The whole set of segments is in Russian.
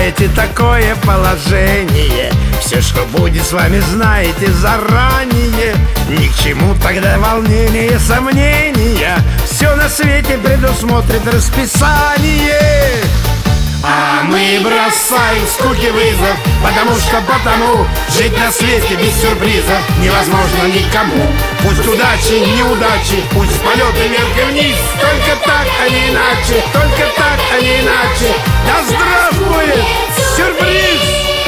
свете такое положение. Все, что будет с вами, знаете заранее. Ни к чему тогда волнения, сомнения. Все на свете предусмотрит расписание. А мы бросаем скуки вызов, потому жить на свете без сюрпризов невозможно никому. Пусть удачи, неудачи, пусть полеты вверх и вниз, только так, а не иначе, только так, а не иначе. Да здравствует сюрприз!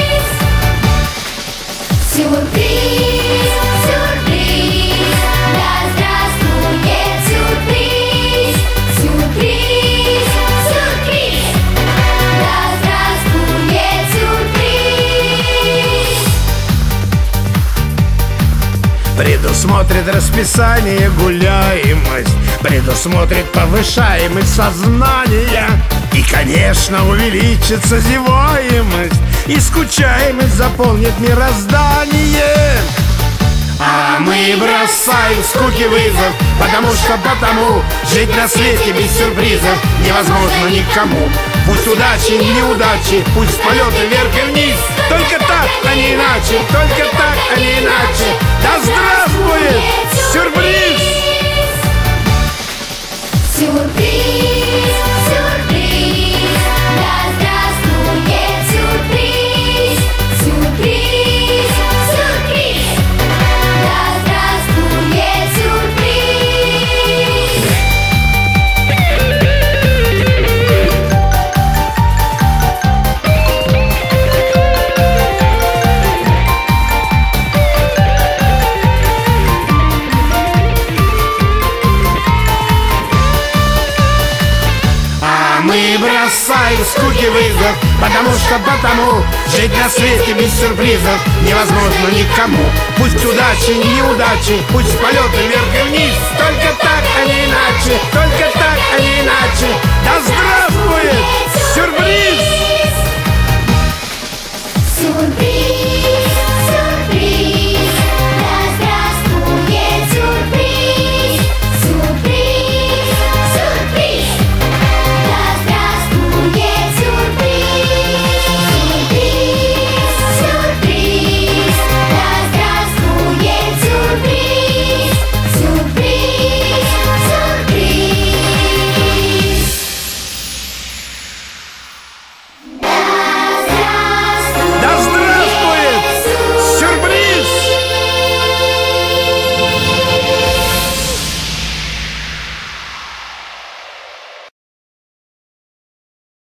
Сюрприз, сюрприз, да здравствует сюрприз, сюрприз, сюрприз, да здравствует сюрприз. Предусмотрит расписание гуляемость, предусмотрит повышаемость сознания. И, конечно, увеличится зеваемость, и скучаемость заполнит мироздание. А мы бросаем скуки вызов, потому жить на свете без сюрпризов невозможно никому. Пусть удачи, неудачи, пусть полеты вверх и вниз, только так, а не иначе, только так, а не иначе. Да здравствует сюрприз! Сюрприз, сюрприз, да здравствует сюрприз, сюрприз, сюрприз, да здравствует сюрприз. Мы бросаем скуки вызов, потому жить на свете без сюрпризов невозможно никому. Пусть удачи, неудачи, пусть полеты вверх и вниз, только так, а не иначе, только так, а не иначе. Да здравствует сюрприз!